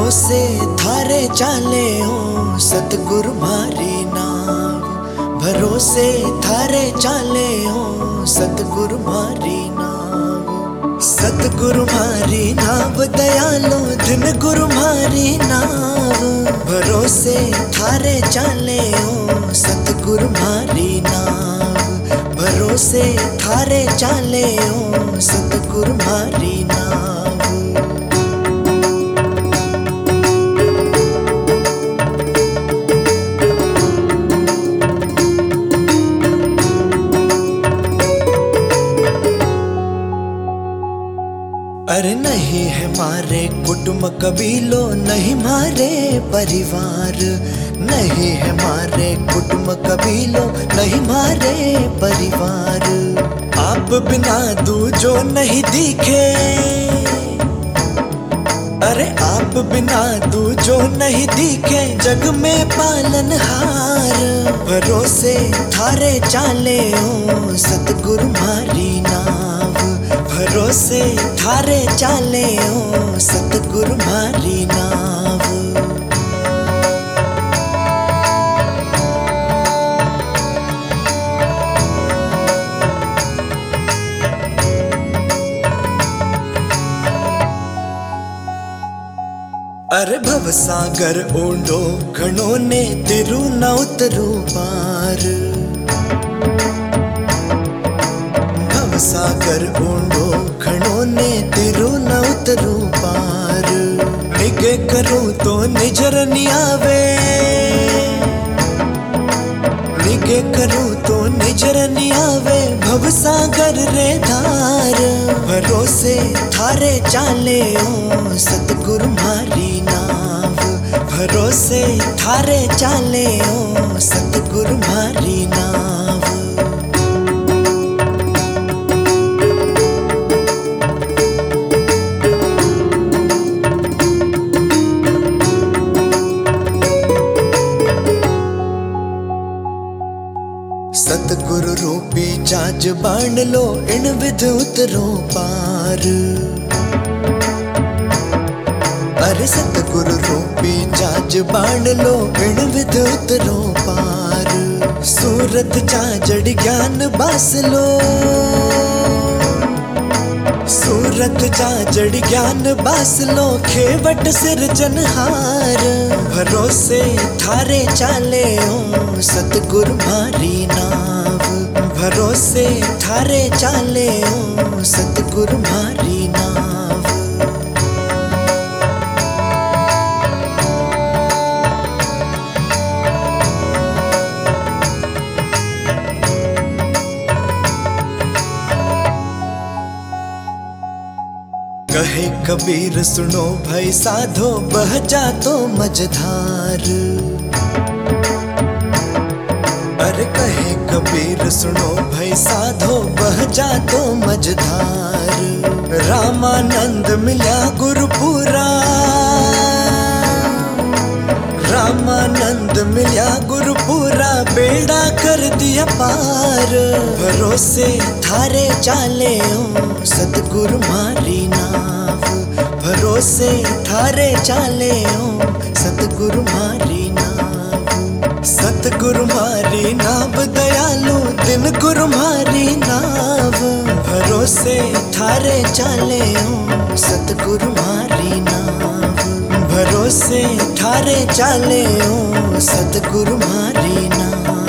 भरोसे थारे चाले हो सतगुरु मारी नाव। भरोसे थारे चाले हो सतगुरु मारी नाव। सतगुरु मारी नाव दयालो दिन गुरु मारी नाव। भरोसे थारे चाले हो सतगुरु मारी नाव। भरोसे थारे चाले हो सतगुरु मारी नाव। अरे नहीं है मारे कुटुंब कबीलों, नहीं मारे परिवार। नहीं है मारे कुटुंब कबीलों, नहीं मारे परिवार। आप बिना दूजो नहीं दिखे, अरे आप बिना दूजो नहीं दिखे जग में पालनहार। भरोसे थारे चाले हो सतगुरु मारी नाव। भरोसे थारे चाले हो सतगुरु मारी नाव। अरे भव सागर ओंडो घणो ने तिरु न उतरू पार। भव सागर ओंडो घणो ने तिरु न उतरू पार। निगे करूं तो निजर नी आवे, निगे करूं तो निजर नी आवे भव सागर रे धार। भरोसे थारे चाले हो सतगुरु मारी नाव। भरोसे थारे चाले हो सतगुरु मारी नाव। सतगुरु रूपी जाज बांध लो इन विध उतरो पार। अरे सतगुरु रूपी जाज बांध लो इन विध उतरो पार। सूरत जा जड़ ज्ञान बास लो, सूरत जा जड़ ज्ञान बास लो खेवट सिरजनहार। भरोसे थारे चाले हो सतगुरु मारी नाव। भरोसे थारे चाले हो सतगुरु मारी नाव। कहे कबीर सुनो भाई साधो बह जा तो मझधार। अरे कहे कबीर सुनो भाई साधो बह जा तो मझधार। रामानंद मिला गुरुपुरा, रामानंद मिला गुरुपुरा बेड़ा कर दिया पार। भरोसे थारे चाले हो सतगुरु मारी नाव। भरोसे थारे चाले हो सतगुरु मारी नाव। सतगुरु मारी नाव दयालु दिन गुरु मारी नाव। भरोसे थारे चाले हो सतगुरु मारी नाव। भरोसे थारे चाले हो सतगुरु मारी नाव।